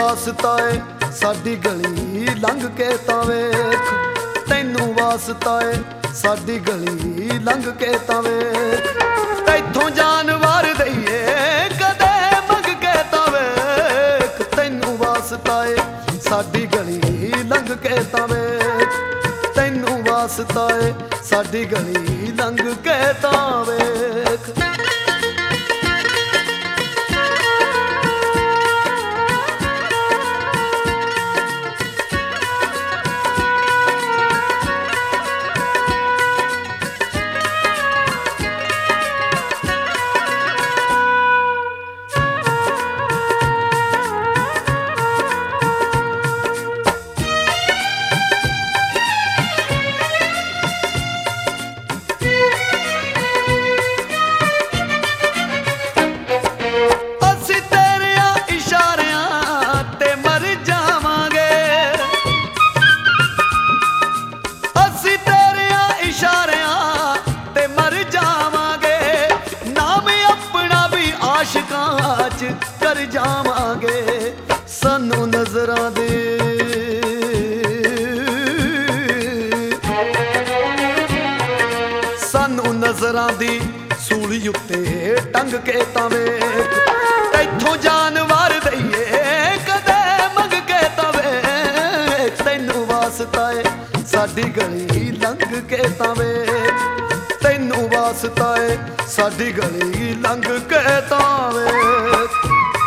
ਵਾਸਤਾ ਏ ਸਾਡੀ ਗਲੀ ਲੰਘ ਕੇ ਤਾਂ ਵੇਖ, ਤੈਨੂੰ ਵਾਸਤਾ ਏ ਸਾਡੀ ਗਲੀ ਲੰਘ ਕੇ ਤਾਂ ਵੇਖ। ਤੈਥੋਂ ਜਾਨ ਵਾਰ ਦਈਏ ਕਦੇ ਮੰਗ ਕੇ ਤਾਂ ਵੇਖ, ਤੈਨੂੰ ਵਾਸਤਾ ਏ ਸਾਡੀ ਗਲੀ ਲੰਘ ਕੇ ਤਾਂ ਵੇਖ, ਤੈਨੂੰ ਵਾਸਤਾ ਏ ਸਾਡੀ ਗਲੀ ਲੰਘ ਕੇ ਤਾਂ ਵੇਖ। ਆਸ਼ਿਕਾਂ 'ਚ ਕਰ ਜਾਵਾਂਗੇ ਸਾਨੂੰ ਨਜ਼ਰਾਂ ਦੇ, ਸਾਨੂੰ ਨਜ਼ਰਾਂ ਦੀ ਸੂਲੀ ਉੱਤੇ ਟੰਗ ਕੇ ਤਾਂ ਵੇਖ। ਤੈਥੋਂ ਜਾਨ ਵਾਰ ਦਈਏ ਕਦੇ ਮੰਗ ਕੇ ਤਾਂ ਵੇਖ, ਤੈਨੂੰ ਵਾਸਤਾ ਏ ਸਾਡੀ ਗਲੀ ਲੰਘ ਕੇ ਤਾਂ ਵੇਖ, ਤੈਨੂੰ ਵਾਸਤਾ ਏ ਸਾਡੀ ਗਲੀ ਲੰਘ ਕੇ ਤਾਂ ਵੇਖ।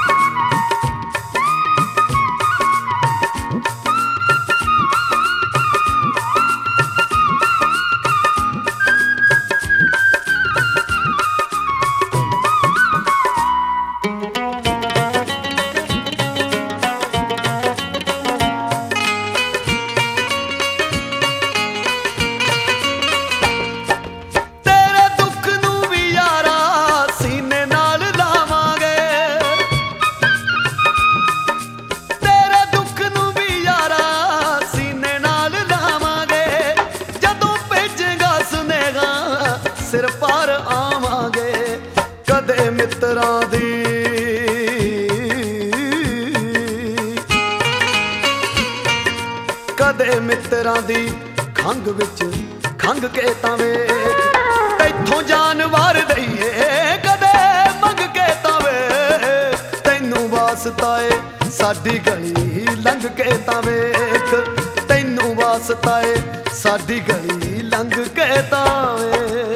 ਸਿਰ ਪਾਰ ਆਵਾਂਗੇ ਕਦੇ ਮਿੱਤਰਾਂ ਦੀ, ਕਦੇ ਮਿੱਤਰਾਂ ਦੀ ਖੰਘ ਵਿੱਚ ਖੰਘ ਕੇ ਤਾਂ ਵੇਖ। ਤੈਥੋਂ ਜਾਨ ਵਾਰ ਦਈਏ ਕਦੇ ਮੰਗ ਕੇ ਤਾਂ ਵੇਖ, ਤੈਨੂੰ ਵਾਸਤਾ ਏ ਸਾਡੀ ਗਲੀ ਲੰਘ ਕੇ ਤਾਂ ਵੇਖ, ਤੈਨੂੰ ਵਾਸਤਾ ਏ ਸਾਡੀ ਗਲੀ ਲੰਘ ਕੇ ਤਾਂ ਵੇਖ।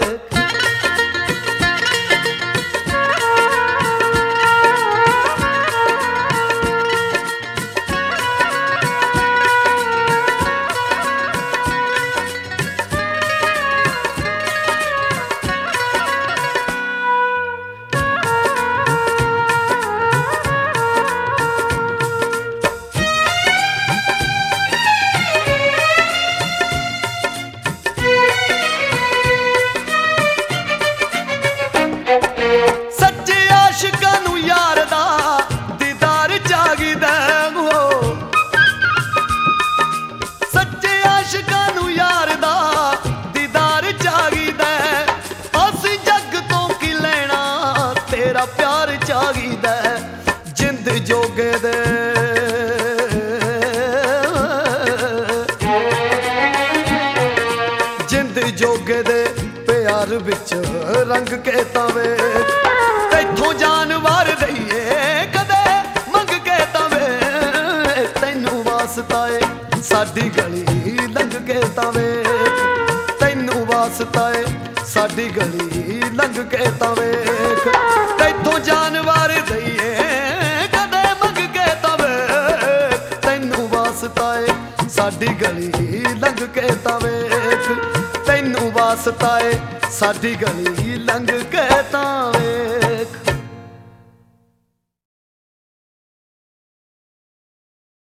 ਤੇਰਾ ਪਿਆਰ ਚਾਹੀਦਾ ਜਿੰਦ ਜੋਗੇ ਦੇ, ਜਿੰਦ ਜੋਗੇ ਦੇ ਪਿਆਰ ਵਿੱਚ ਰੰਗ ਕੇ ਤਾਂ ਵੇਖ। ਤੈਥੋਂ ਜਾਨ ਵਾਰ ਦਈਏ ਕਦੇ ਮੰਗ ਕੇ ਤਾਂ ਵੇਖ, ਤੈਨੂੰ ਵਾਸਤਾ ਏ ਸਾਡੀ ਗਲੀ ਲੰਘ ਕੇ ਤਾਂ ਵੇਖ, ਤੈਨੂੰ ਵਾਸਤਾ ਏ ਸਾਡੀ ਗਲੀ ਲੰਘ ਕੇ ਤਾਂ ਵੇਖ। ਤੈਥੋਂ ਜਾਨ ਵਾਰ ਦਈਏ ਕਦੇ ਮੰਗ ਕੇ ਤਾਂ ਵੇਖ, ਤੈਨੂੰ ਵਾਸਤਾ ਏ ਸਾਡੀ ਗਲੀ ਲੰਘ ਕੇ ਤਾਂ ਵੇਖ, ਤੈਨੂੰ ਵਾਸਤਾ ਏ ਸਾਡੀ ਗਲੀ ਲੰਘ ਕੇ ਤਾਂ ਵੇਖ।